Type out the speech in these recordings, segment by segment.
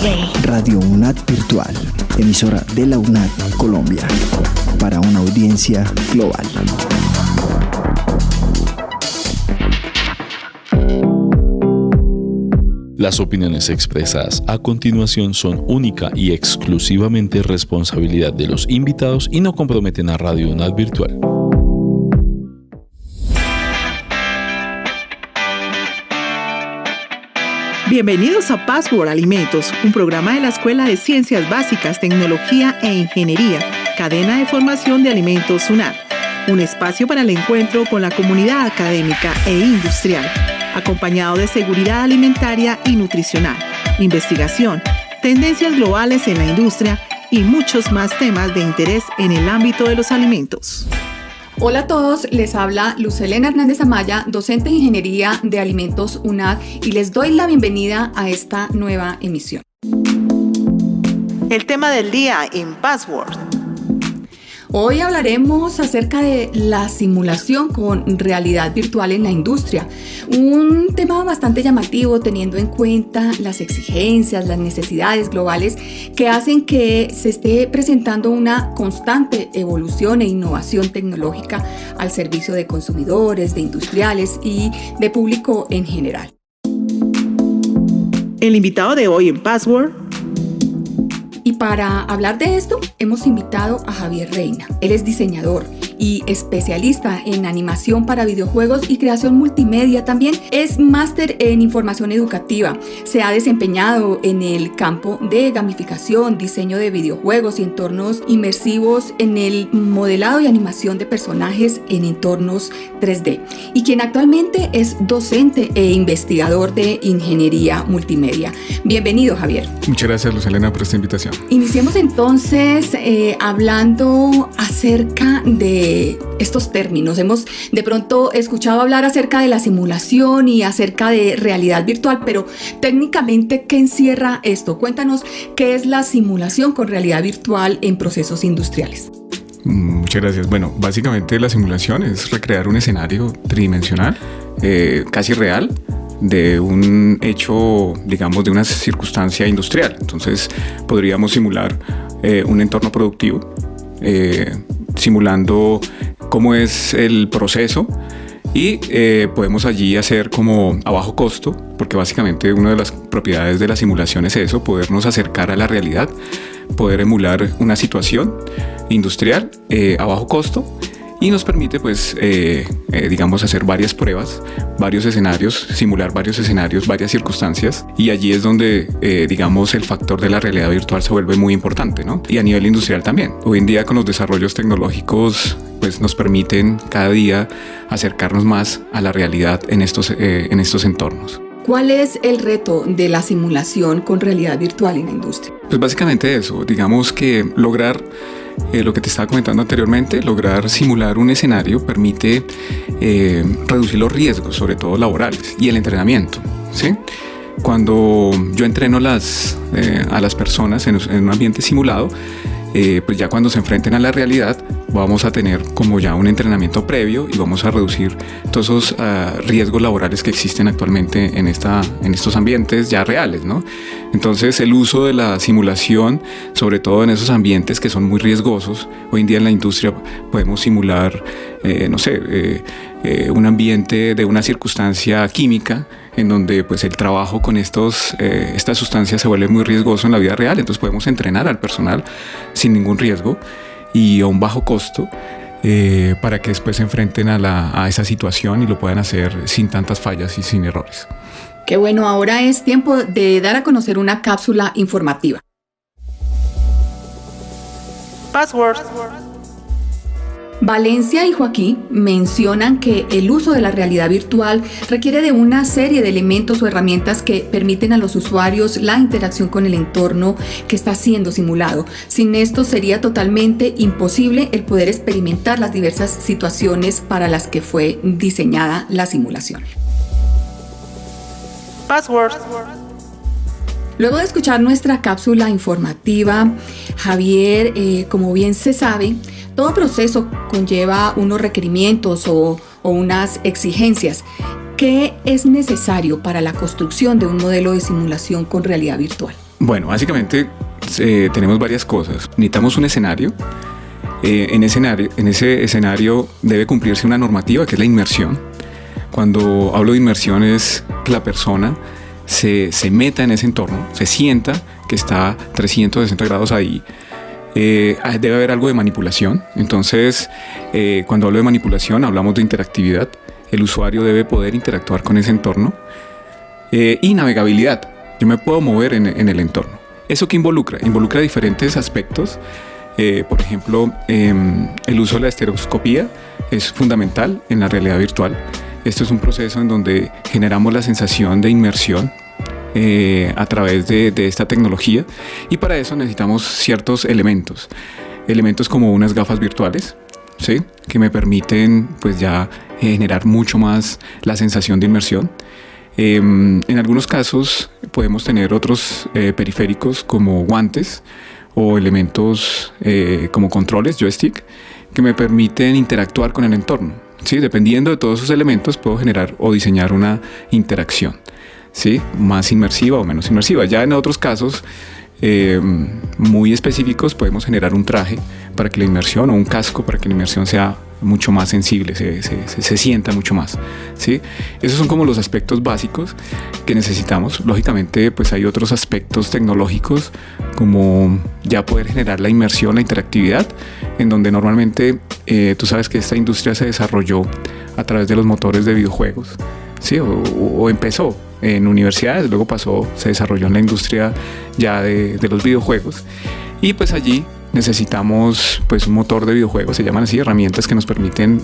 Play. Radio UNAD Virtual, emisora de la UNAD Colombia, para una audiencia global. Las opiniones expresadas a continuación son única y exclusivamente responsabilidad de los invitados y no comprometen a Radio UNAD Virtual. Bienvenidos a Password Alimentos, un programa de la Escuela de Ciencias Básicas, Tecnología e Ingeniería, Cadena de Formación de Alimentos UNAD, un espacio para el encuentro con la comunidad académica e industrial, acompañado de seguridad alimentaria y nutricional, investigación, tendencias globales en la industria y muchos más temas de interés en el ámbito de los alimentos. Hola a todos, les habla Luz Helena Hernández Amaya, docente de Ingeniería de Alimentos UNAD, y les doy la bienvenida a esta nueva emisión. El tema del día en Password. Hoy hablaremos acerca de la simulación con realidad virtual en la industria. Un tema bastante llamativo teniendo en cuenta las exigencias, las necesidades globales que hacen que se esté presentando una constante evolución e innovación tecnológica al servicio de consumidores, de industriales y de público en general. El invitado de hoy en Password. Y para hablar de esto, hemos invitado a Javier Reina. Él es diseñador y especialista en animación para videojuegos y creación multimedia. También es máster en información educativa. Se ha desempeñado en el campo de gamificación, diseño de videojuegos y entornos inmersivos, en el modelado y animación de personajes en entornos 3D. Y quien actualmente es docente e investigador de ingeniería multimedia. Bienvenido, Javier. Muchas gracias, Luz Helena, por esta invitación. Iniciemos entonces hablando acerca de estos términos. Hemos de pronto escuchado hablar acerca de la simulación y acerca de realidad virtual, pero técnicamente, ¿qué encierra esto? Cuéntanos qué es la simulación con realidad virtual en procesos industriales. Muchas gracias. Bueno, básicamente la simulación es recrear un escenario tridimensional, casi real, de un hecho, digamos, de una circunstancia industrial. Entonces, podríamos simular un entorno productivo, simulando cómo es el proceso, y podemos allí hacer como a bajo costo, porque básicamente una de las propiedades de la simulación es eso, podernos acercar a la realidad, poder emular una situación industrial a bajo costo. Y nos permite, pues, digamos, hacer varias pruebas, varios escenarios, simular varios escenarios, varias circunstancias. Y allí es donde, digamos, el factor de la realidad virtual se vuelve muy importante, ¿no? Y a nivel industrial también. Hoy en día, con los desarrollos tecnológicos, pues, nos permiten cada día acercarnos más a la realidad en estos entornos. ¿Cuál es el reto de la simulación con realidad virtual en la industria? Pues básicamente eso, digamos que lograr lo que te estaba comentando anteriormente, lograr simular un escenario permite reducir los riesgos, sobre todo laborales, y el entrenamiento, ¿sí? Cuando yo entreno a las personas en un ambiente simulado, pues ya cuando se enfrenten a la realidad vamos a tener como ya un entrenamiento previo y vamos a reducir todos esos riesgos laborales que existen actualmente en estos ambientes ya reales, ¿no? Entonces el uso de la simulación, sobre todo en esos ambientes que son muy riesgosos, hoy en día en la industria podemos simular, un ambiente de una circunstancia química en donde pues el trabajo con estas sustancias se vuelve muy riesgoso en la vida real. Entonces podemos entrenar al personal sin ningún riesgo y a un bajo costo para que después se enfrenten a esa situación y lo puedan hacer sin tantas fallas y sin errores. Qué bueno, ahora es tiempo de dar a conocer una cápsula informativa. Password. Valencia y Joaquín mencionan que el uso de la realidad virtual requiere de una serie de elementos o herramientas que permiten a los usuarios la interacción con el entorno que está siendo simulado. Sin esto sería totalmente imposible el poder experimentar las diversas situaciones para las que fue diseñada la simulación. Password. Luego de escuchar nuestra cápsula informativa, Javier, como bien se sabe, todo proceso conlleva unos requerimientos o unas exigencias. ¿Qué es necesario para la construcción de un modelo de simulación con realidad virtual? Bueno, básicamente tenemos varias cosas. Necesitamos un escenario. En ese escenario debe cumplirse una normativa que es la inmersión. Cuando hablo de inmersión es que la persona se meta en ese entorno, se sienta que está 360 grados ahí. Debe haber algo de manipulación. Entonces, cuando hablo de manipulación, hablamos de interactividad. El usuario debe poder interactuar con ese entorno. Y navegabilidad. Yo me puedo mover en el entorno. ¿Eso qué involucra? Involucra diferentes aspectos. Por ejemplo, el uso de la estereoscopía es fundamental en la realidad virtual. Esto es un proceso en donde generamos la sensación de inmersión a través de esta tecnología, y para eso necesitamos ciertos elementos como unas gafas virtuales, ¿sí? Que me permiten pues ya generar mucho más la sensación de inmersión. En algunos casos podemos tener otros periféricos como guantes o elementos como controles, joystick, que me permiten interactuar con el entorno. ¿Sí? Dependiendo de todos esos elementos puedo generar o diseñar una interacción, ¿sí? Más inmersiva o menos inmersiva. Ya en otros casos muy específicos podemos generar un traje para que la inmersión, o un casco para que la inmersión sea mucho más sensible, se sienta mucho más, ¿sí? Esos son como los aspectos básicos que necesitamos. Lógicamente pues hay otros aspectos tecnológicos, como ya poder generar la inmersión, la interactividad, en donde normalmente tú sabes que esta industria se desarrolló a través de los motores de videojuegos, ¿sí? O empezó en universidades, luego se desarrolló en la industria ya de los videojuegos, y pues allí necesitamos pues un motor de videojuegos, se llaman así, herramientas que nos permiten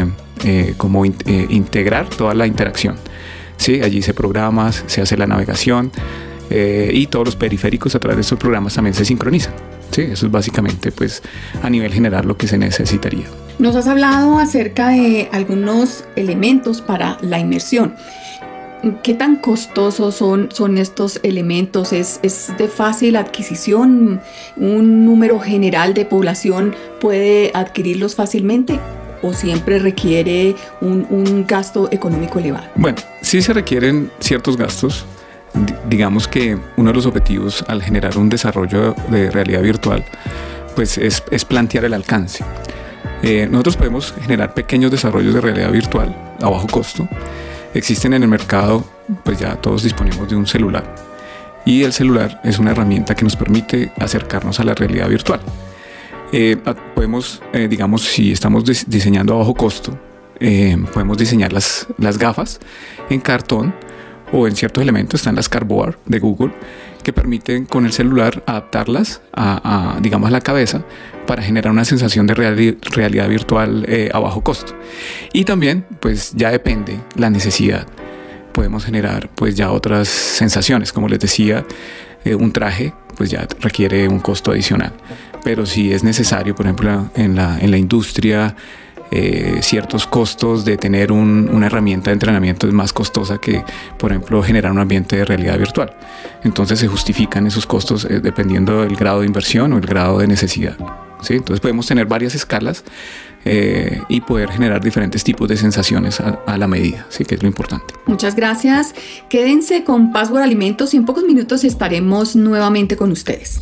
integrar toda la interacción, ¿sí? Allí se programa, se hace la navegación, y todos los periféricos a través de estos programas también se sincronizan, ¿sí? Eso es básicamente pues a nivel general lo que se necesitaría. Nos has hablado acerca de algunos elementos para la inmersión. ¿Qué tan costosos son estos elementos? ¿Es de fácil adquisición? ¿Un número general de población puede adquirirlos fácilmente? ¿O siempre requiere un gasto económico elevado? Bueno, sí se requieren ciertos gastos. Digamos que uno de los objetivos al generar un desarrollo de realidad virtual pues es plantear el alcance. Nosotros podemos generar pequeños desarrollos de realidad virtual a bajo costo. Existen en el mercado, pues ya todos disponemos de un celular, y el celular es una herramienta que nos permite acercarnos a la realidad virtual. Podemos, digamos, si estamos diseñando a bajo costo, podemos diseñar las gafas en cartón, o en ciertos elementos están las cardboard de Google, que permiten con el celular adaptarlas a la cabeza para generar una sensación de realidad virtual a bajo costo. Y también pues ya depende la necesidad, podemos generar pues ya otras sensaciones, como les decía, un traje pues ya requiere un costo adicional, pero si es necesario, por ejemplo en la industria, ciertos costos de tener una herramienta de entrenamiento es más costosa que, por ejemplo, generar un ambiente de realidad virtual. Entonces se justifican esos costos dependiendo del grado de inversión o el grado de necesidad, ¿sí? Entonces podemos tener varias escalas y poder generar diferentes tipos de sensaciones a la medida, ¿sí? Que es lo importante. Muchas gracias. Quédense con Password Alimentos y en pocos minutos estaremos nuevamente con ustedes.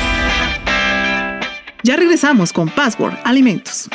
Ya regresamos con Password Alimentos.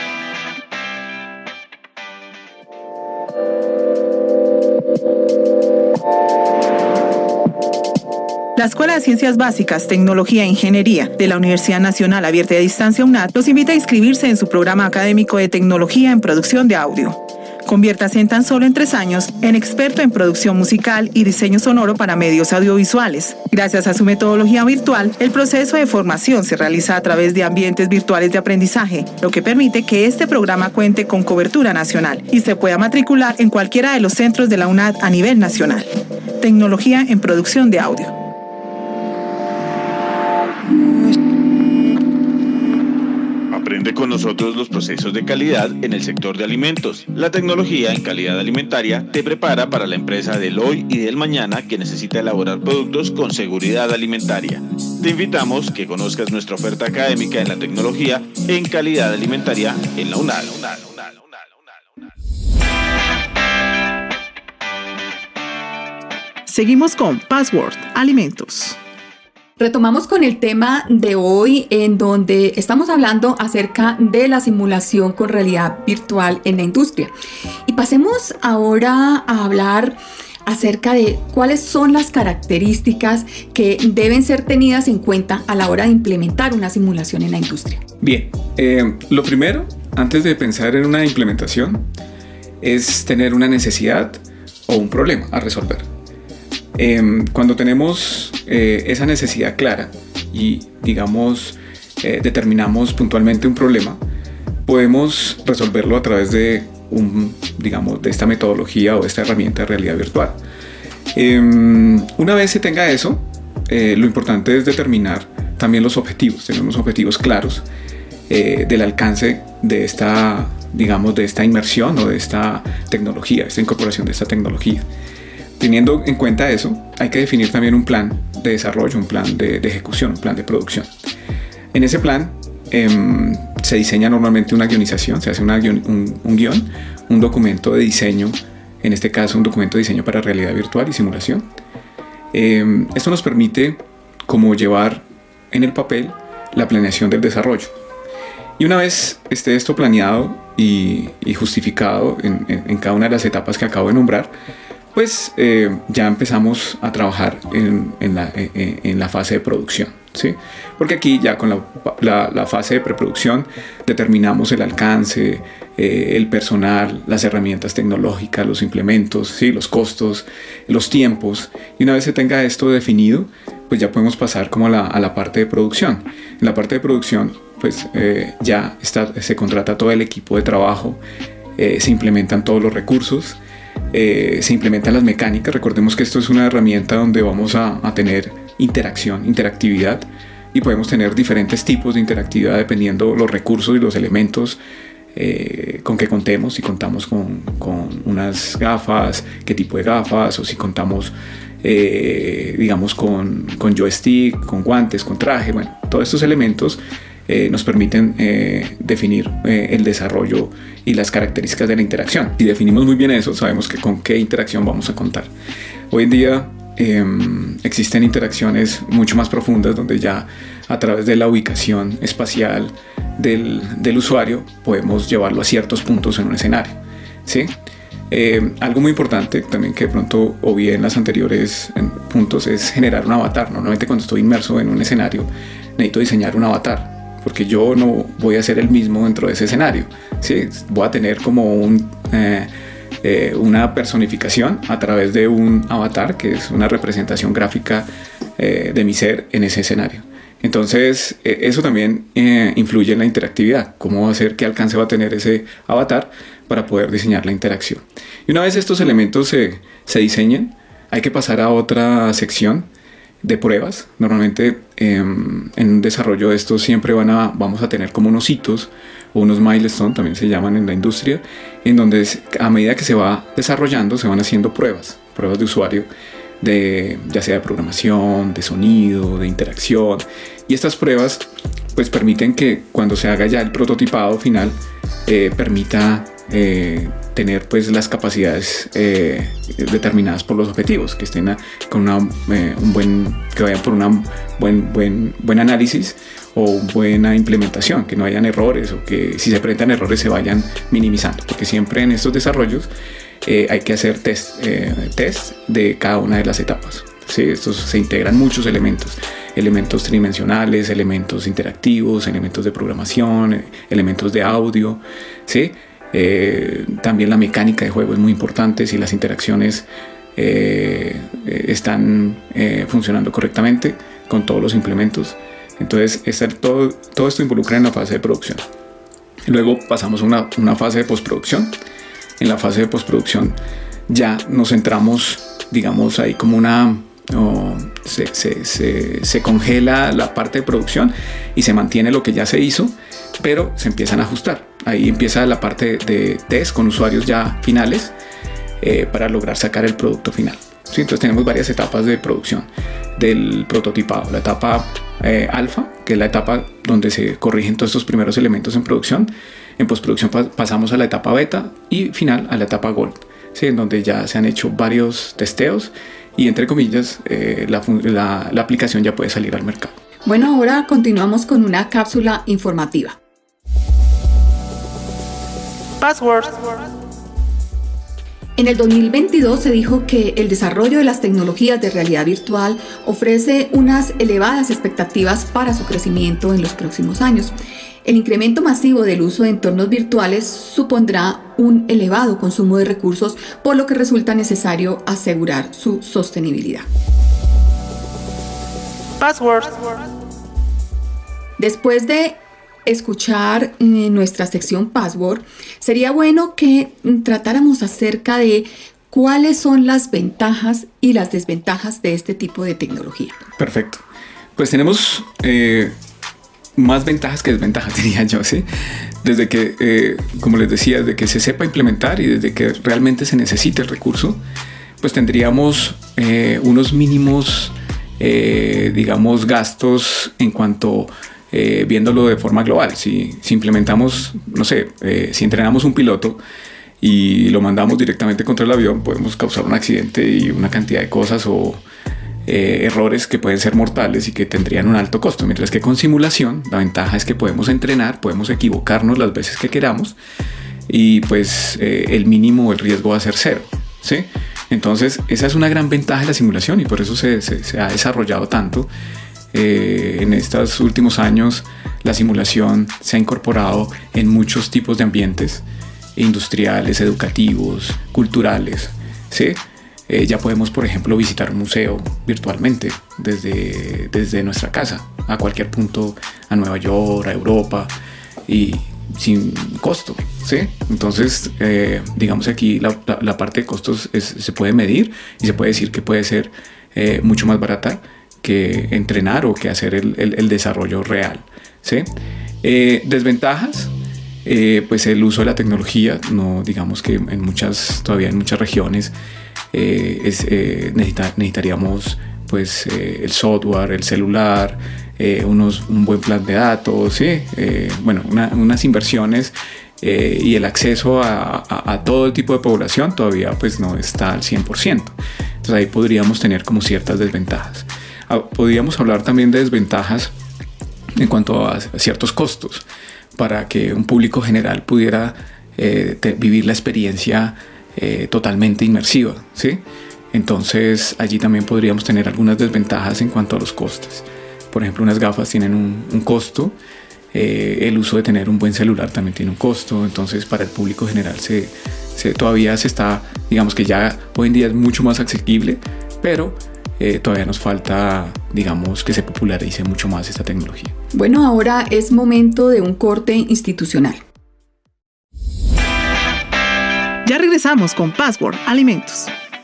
La Escuela de Ciencias Básicas, Tecnología e Ingeniería de la Universidad Nacional Abierta y a Distancia UNAD los invita a inscribirse en su programa académico de Tecnología en Producción de Audio. Conviértase en tan solo en 3 años en experto en producción musical y diseño sonoro para medios audiovisuales. Gracias a su metodología virtual, el proceso de formación se realiza a través de ambientes virtuales de aprendizaje, lo que permite que este programa cuente con cobertura nacional y se pueda matricular en cualquiera de los centros de la UNAD a nivel nacional. Tecnología en Producción de Audio. Aprende con nosotros los procesos de calidad en el sector de alimentos. La tecnología en calidad alimentaria te prepara para la empresa del hoy y del mañana que necesita elaborar productos con seguridad alimentaria. Te invitamos que conozcas nuestra oferta académica en la tecnología en calidad alimentaria en la UNAD. Seguimos con Password Alimentos. Retomamos con el tema de hoy, en donde estamos hablando acerca de la simulación con realidad virtual en la industria. Y pasemos ahora a hablar acerca de cuáles son las características que deben ser tenidas en cuenta a la hora de implementar una simulación en la industria. Bien, lo primero, antes de pensar en una implementación, es tener una necesidad o un problema a resolver. Cuando tenemos esa necesidad clara y, digamos, determinamos puntualmente un problema, podemos resolverlo a través de de esta metodología o esta herramienta de realidad virtual. Una vez se tenga eso, lo importante es determinar también los objetivos, tener unos objetivos claros del alcance de esta inmersión o de esta tecnología, esta incorporación de esta tecnología. Teniendo en cuenta eso, hay que definir también un plan de desarrollo, un plan de ejecución, un plan de producción. En ese plan se diseña normalmente una guionización, se hace un guión, un documento de diseño, en este caso un documento de diseño para realidad virtual y simulación. Esto nos permite como llevar en el papel la planeación del desarrollo. Y una vez esté esto planeado y justificado en cada una de las etapas que acabo de nombrar, pues ya empezamos a trabajar en la fase de producción, ¿sí? Porque aquí ya con la fase de preproducción determinamos el alcance, el personal, las herramientas tecnológicas, los implementos, ¿sí? Los costos, los tiempos. Y una vez se tenga esto definido, pues ya podemos pasar como a la parte de producción. En la parte de producción, pues ya se contrata todo el equipo de trabajo, se implementan todos los recursos, se implementan las mecánicas. Recordemos que esto es una herramienta donde vamos a tener interactividad, y podemos tener diferentes tipos de interactividad dependiendo los recursos y los elementos con que contemos. Si contamos con unas gafas, qué tipo de gafas, o si contamos digamos con joystick, con guantes, con traje. Bueno, todos estos elementos nos permiten definir el desarrollo y las características de la interacción. Si definimos muy bien eso, sabemos con qué interacción vamos a contar. Hoy en día existen interacciones mucho más profundas, donde ya a través de la ubicación espacial del usuario podemos llevarlo a ciertos puntos en un escenario, ¿sí? Algo muy importante también, que de pronto obvié en los anteriores puntos, es generar un avatar. Normalmente cuando estoy inmerso en un escenario necesito diseñar un avatar, porque yo no voy a ser el mismo dentro de ese escenario, ¿sí? Voy a tener como una personificación a través de un avatar, que es una representación gráfica de mi ser en ese escenario. Entonces eso también influye en la interactividad, cómo va a ser, qué alcance va a tener ese avatar para poder diseñar la interacción. Y una vez estos elementos se diseñen, hay que pasar a otra sección de pruebas. Normalmente en un desarrollo de esto siempre vamos a tener como unos hitos o unos milestones, también se llaman en la industria, en donde a medida que se va desarrollando se van haciendo pruebas de usuario, ya sea de programación, de sonido, de interacción. Y estas pruebas pues permiten que cuando se haga ya el prototipado final permita tener pues las capacidades determinadas por los objetivos, que estén que vayan por un buen análisis o buena implementación, que no hayan errores, o que si se presentan errores se vayan minimizando, porque siempre en estos desarrollos hay que hacer test de cada una de las etapas, ¿sí? Estos se integran muchos elementos tridimensionales, elementos interactivos, elementos de programación, elementos de audio, ¿sí? También la mecánica de juego es muy importante, si las interacciones están funcionando correctamente con todos los implementos. Entonces todo esto involucra en la fase de producción. Luego pasamos a una fase de postproducción. En la fase de postproducción ya nos centramos, digamos, ahí como se congela la parte de producción y se mantiene lo que ya se hizo, pero se empiezan a ajustar. Ahí empieza la parte de test con usuarios ya finales para lograr sacar el producto final, ¿sí? Entonces tenemos varias etapas de producción del prototipado. La etapa alfa, que es la etapa donde se corrigen todos estos primeros elementos en producción. En postproducción pasamos a la etapa beta y final a la etapa gold, ¿sí? En donde ya se han hecho varios testeos y entre comillas la aplicación ya puede salir al mercado. Bueno, ahora continuamos con una cápsula informativa. Password. En el 2022 se dijo que el desarrollo de las tecnologías de realidad virtual ofrece unas elevadas expectativas para su crecimiento en los próximos años. El incremento masivo del uso de entornos virtuales supondrá un elevado consumo de recursos, por lo que resulta necesario asegurar su sostenibilidad. Password. Después de escuchar nuestra sección Password, sería bueno que tratáramos acerca de cuáles son las ventajas y las desventajas de este tipo de tecnología. Perfecto. Pues tenemos más ventajas que desventajas, diría yo, ¿sí? Desde que, como les decía, desde que se sepa implementar y desde que realmente se necesite el recurso, pues tendríamos unos mínimos, digamos, gastos en cuanto viéndolo de forma global. Si implementamos, no sé, si entrenamos un piloto y lo mandamos directamente contra el avión, podemos causar un accidente y una cantidad de cosas o errores que pueden ser mortales y que tendrían un alto costo. Mientras que con simulación, la ventaja es que podemos entrenar, podemos equivocarnos las veces que queramos y pues el mínimo, el riesgo va a ser cero, ¿sí? Entonces, esa es una gran ventaja de la simulación y por eso se ha desarrollado tanto. En estos últimos años la simulación se ha incorporado en muchos tipos de ambientes industriales, educativos, culturales, ¿sí? Ya podemos, por ejemplo, visitar un museo virtualmente desde nuestra casa a cualquier punto, a Nueva York, a Europa, y sin costo, ¿sí? Entonces, digamos aquí la parte de costos se puede medir y se puede decir que puede ser mucho más barata que entrenar o que hacer el desarrollo real, ¿sí? Desventajas, pues el uso de la tecnología, no, digamos que todavía en muchas regiones necesitaríamos pues el software, el celular, un buen plan de datos, ¿sí? Bueno, unas inversiones y el acceso a todo el tipo de población todavía pues no está al 100%. Entonces ahí podríamos tener como ciertas desventajas. Podríamos hablar también de desventajas en cuanto a ciertos costos para que un público general pudiera vivir la experiencia totalmente inmersiva, ¿sí? Entonces allí también podríamos tener algunas desventajas en cuanto a los costes. Por ejemplo, unas gafas tienen un costo, el uso de tener un buen celular también tiene un costo. Entonces para el público general todavía se está, digamos que ya hoy en día es mucho más asequible, pero todavía nos falta, digamos, que se popularice mucho más esta tecnología. Bueno, ahora es momento de un corte institucional. Ya regresamos con Password Alimentos.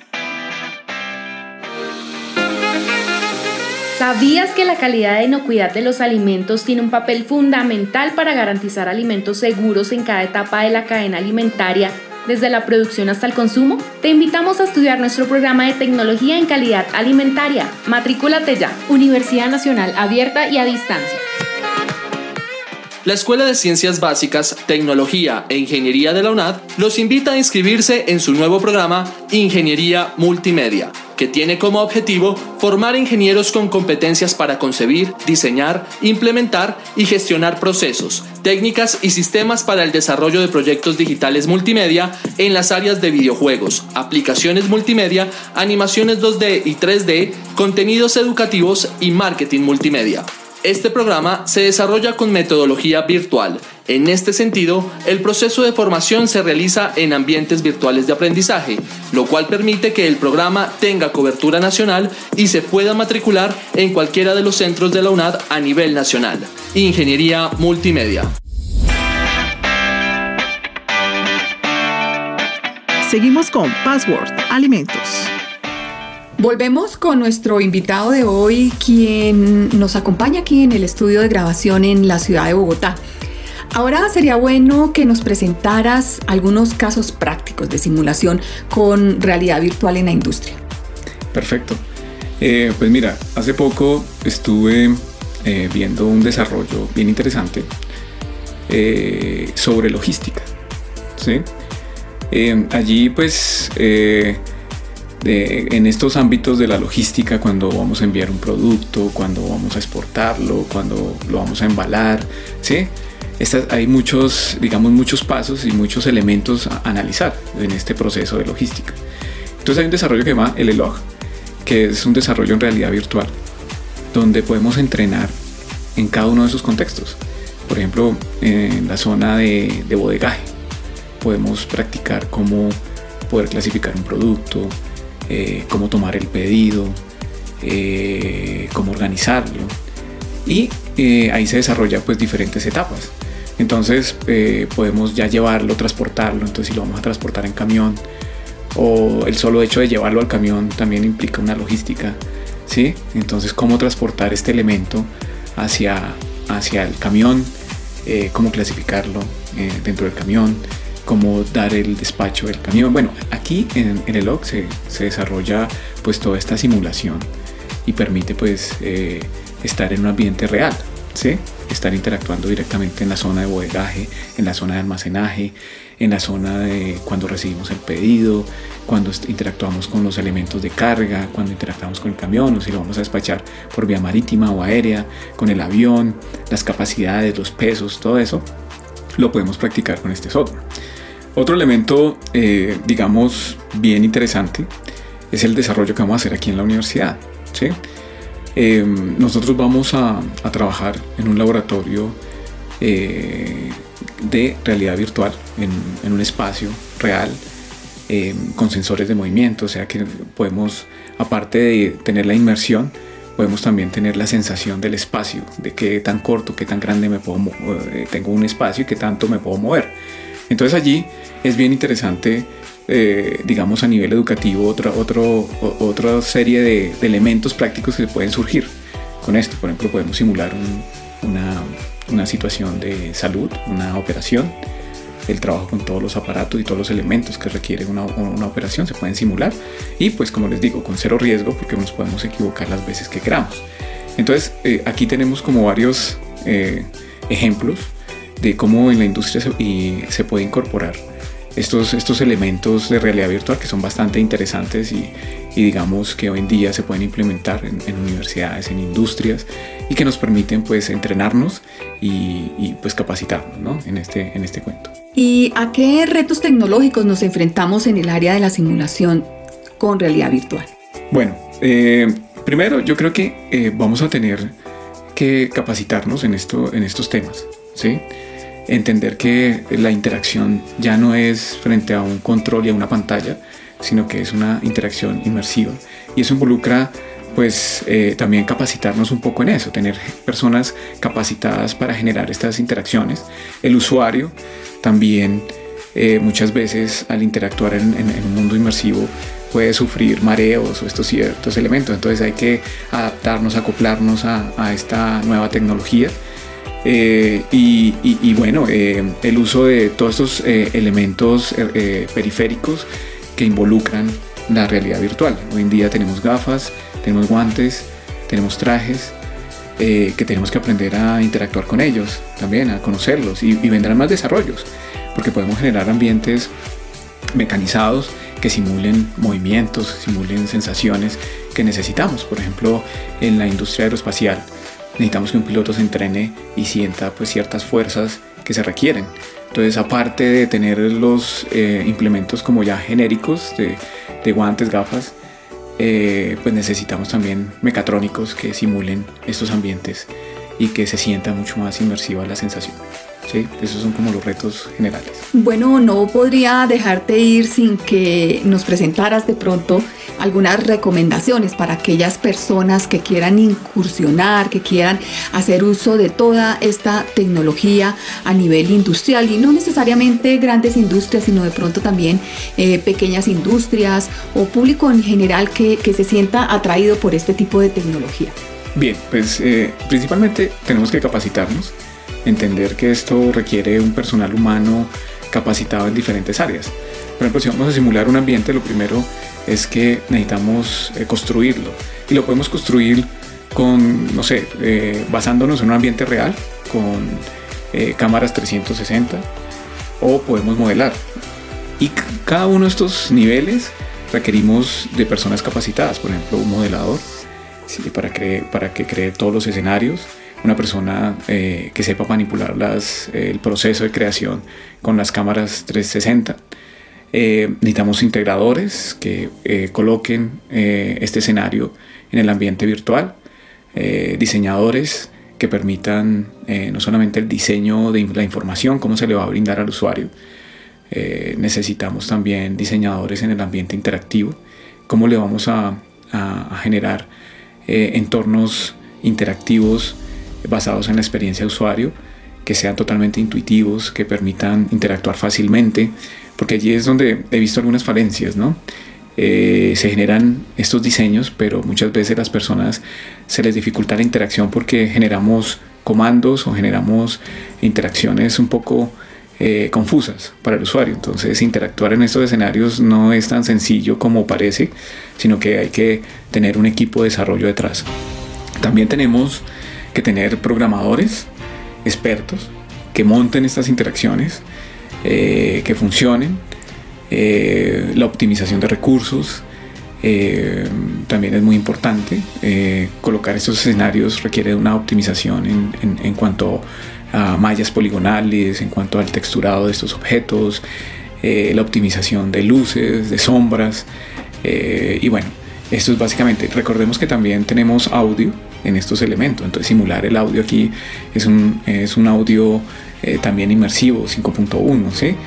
¿Sabías que la calidad e inocuidad de los alimentos tiene un papel fundamental para garantizar alimentos seguros en cada etapa de la cadena alimentaria, desde la producción hasta el consumo? Te invitamos a estudiar nuestro programa de Tecnología en Calidad Alimentaria. Matrículate ya. Universidad Nacional Abierta y a Distancia. La Escuela de Ciencias Básicas, Tecnología e Ingeniería de la UNAD los invita a inscribirse en su nuevo programa Ingeniería Multimedia, que tiene como objetivo formar ingenieros con competencias para concebir, diseñar, implementar y gestionar procesos, técnicas y sistemas para el desarrollo de proyectos digitales multimedia en las áreas de videojuegos, aplicaciones multimedia, animaciones 2D y 3D, contenidos educativos y marketing multimedia. Este programa se desarrolla con metodología virtual. En este sentido, el proceso de formación se realiza en ambientes virtuales de aprendizaje, lo cual permite que el programa tenga cobertura nacional y se pueda matricular en cualquiera de los centros de la UNAD a nivel nacional. Ingeniería Multimedia. Seguimos con Password Alimentos. Volvemos con nuestro invitado de hoy, quien nos acompaña aquí en el estudio de grabación en la ciudad de Bogotá. Ahora sería bueno que nos presentaras algunos casos prácticos de simulación con realidad virtual en la industria. Perfecto. Pues mira, hace poco estuve viendo un desarrollo bien interesante sobre logística, ¿sí? Allí pues en estos ámbitos de la logística, cuando vamos a enviar un producto, cuando vamos a exportarlo, cuando lo vamos a embalar, ¿sí? Hay muchos pasos y muchos elementos a analizar en este proceso de logística. Entonces hay un desarrollo que se llama el ELOG, que es un desarrollo en realidad virtual, donde podemos entrenar en cada uno de esos contextos. Por ejemplo, en la zona de bodegaje, podemos practicar cómo poder clasificar un producto, cómo tomar el pedido, cómo organizarlo. Y ahí se desarrolla pues diferentes etapas. Entonces podemos ya llevarlo, transportarlo. Entonces si lo vamos a transportar en camión, o el solo hecho de llevarlo al camión también implica una logística, ¿sí? Entonces cómo transportar este elemento hacia el camión, cómo clasificarlo dentro del camión, cómo dar el despacho del camión. Bueno, aquí en el ELOG se desarrolla pues toda esta simulación y permite pues estar en un ambiente real, ¿sí? Estar interactuando directamente en la zona de bodegaje, en la zona de almacenaje, en la zona de cuando recibimos el pedido, cuando interactuamos con los elementos de carga, cuando interactuamos con el camión, o si lo vamos a despachar por vía marítima o aérea, con el avión, las capacidades, los pesos, todo eso lo podemos practicar con este software. Otro elemento, digamos, bien interesante es el desarrollo que vamos a hacer aquí en la universidad, ¿sí? Nosotros vamos a trabajar en un laboratorio de realidad virtual, en un espacio real, con sensores de movimiento, o sea que podemos, aparte de tener la inmersión, podemos también tener la sensación del espacio, de qué tan corto, qué tan grande tengo un espacio y qué tanto me puedo mover. Entonces allí es bien interesante, digamos a nivel educativo, otra serie de elementos prácticos que se pueden surgir con esto. Por ejemplo, podemos simular una situación de salud, una operación, el trabajo con todos los aparatos y todos los elementos que requiere una operación se pueden simular, y pues como les digo, con cero riesgo, porque nos podemos equivocar las veces que queramos. Entonces aquí tenemos como varios ejemplos de cómo en la industria se puede incorporar estos elementos de realidad virtual, que son bastante interesantes y digamos que hoy en día se pueden implementar en universidades, en industrias, y que nos permiten pues entrenarnos y pues capacitarnos, ¿no? en este cuento. ¿Y a qué retos tecnológicos nos enfrentamos en el área de la simulación con realidad virtual? Bueno, primero yo creo que vamos a tener que capacitarnos en estos temas, ¿sí? Entender que la interacción ya no es frente a un control y a una pantalla, sino que es una interacción inmersiva, y eso involucra pues también capacitarnos un poco en eso, tener personas capacitadas para generar estas interacciones. El usuario también muchas veces al interactuar en un mundo inmersivo puede sufrir mareos o estos ciertos elementos, entonces hay que adaptarnos, acoplarnos a esta nueva tecnología. Y bueno, el uso de todos estos elementos periféricos que involucran la realidad virtual. Hoy en día tenemos gafas, tenemos guantes, tenemos trajes, que tenemos que aprender a interactuar con ellos también, a conocerlos, y vendrán más desarrollos, porque podemos generar ambientes mecanizados que simulen movimientos, simulen sensaciones que necesitamos. Por ejemplo, en la industria aeroespacial necesitamos que un piloto se entrene y sienta pues ciertas fuerzas que se requieren. Entonces, aparte de tener los implementos como ya genéricos de guantes, gafas, pues necesitamos también mecatrónicos que simulen estos ambientes y que se sienta mucho más inmersiva la sensación. Sí, esos son como los retos generales. Bueno, no podría dejarte ir sin que nos presentaras de pronto algunas recomendaciones para aquellas personas que quieran incursionar, que quieran hacer uso de toda esta tecnología a nivel industrial, y no necesariamente grandes industrias, sino de pronto también pequeñas industrias o público en general que se sienta atraído por este tipo de tecnología. Bien, pues principalmente tenemos que capacitarnos, entender que esto requiere un personal humano capacitado en diferentes áreas. Por ejemplo, si vamos a simular un ambiente, lo primero es que necesitamos construirlo, y lo podemos construir con, no sé, basándonos en un ambiente real, con cámaras 360, o podemos modelar. Y cada uno de estos niveles requerimos de personas capacitadas, por ejemplo, un modelador, ¿sí? para que cree todos los escenarios, una persona que sepa manipular el proceso de creación con las cámaras 360. Necesitamos integradores que coloquen este escenario en el ambiente virtual, diseñadores que permitan no solamente el diseño de la información, cómo se le va a brindar al usuario. Necesitamos también diseñadores en el ambiente interactivo, cómo le vamos a generar entornos interactivos basados en la experiencia de usuario, que sean totalmente intuitivos, que permitan interactuar fácilmente, porque allí es donde he visto algunas falencias, ¿no? Se generan estos diseños, pero muchas veces las personas se les dificulta la interacción porque generamos comandos o generamos interacciones un poco confusas para el usuario. Entonces, interactuar en estos escenarios no es tan sencillo como parece, sino que hay que tener un equipo de desarrollo detrás. También tenemos que tener programadores expertos que monten estas interacciones, que funcionen. La optimización de recursos también es muy importante. Colocar estos escenarios requiere una optimización en cuanto a mallas poligonales, en cuanto al texturado de estos objetos, la optimización de luces, de sombras, y bueno, esto es básicamente. Recordemos que también tenemos audio en estos elementos, entonces simular el audio aquí es un audio también inmersivo 5.1, ¿sí?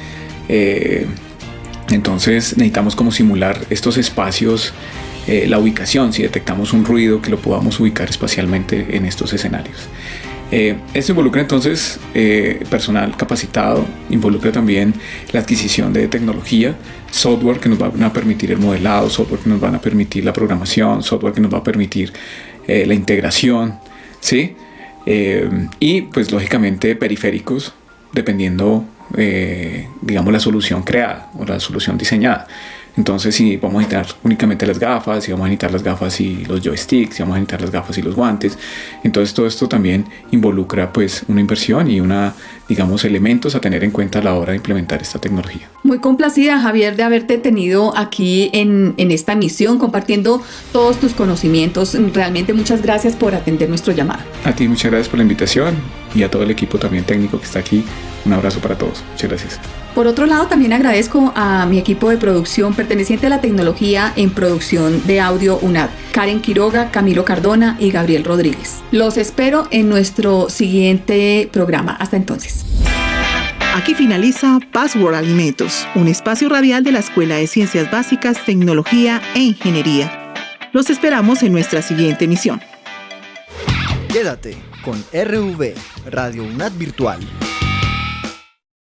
Entonces necesitamos como simular estos espacios, la ubicación, si detectamos un ruido, que lo podamos ubicar espacialmente en estos escenarios. Esto involucra entonces personal capacitado, involucra también la adquisición de tecnología, software que nos van a permitir el modelado, software que nos van a permitir la programación, software que nos va a permitir la integración, ¿sí? Y pues lógicamente periféricos, dependiendo digamos la solución creada o la solución diseñada. Entonces, si vamos a necesitar únicamente las gafas, si vamos a necesitar las gafas y los joysticks, si vamos a necesitar las gafas y los guantes, entonces todo esto también involucra pues una inversión y digamos elementos a tener en cuenta a la hora de implementar esta tecnología. Muy complacida, Javier, de haberte tenido aquí en esta misión, compartiendo todos tus conocimientos. Realmente muchas gracias por atender nuestro llamado. A ti muchas gracias por la invitación y a todo el equipo también técnico que está aquí. Un abrazo para todos. Muchas gracias. Por otro lado, también agradezco a mi equipo de producción perteneciente a la tecnología en producción de audio UNAD, Karen Quiroga, Camilo Cardona y Gabriel Rodríguez. Los espero en nuestro siguiente programa. Hasta entonces. Aquí finaliza Password Alimentos, un espacio radial de la Escuela de Ciencias Básicas, Tecnología e Ingeniería. Los esperamos en nuestra siguiente emisión. Quédate con RV, Radio UNAD Virtual.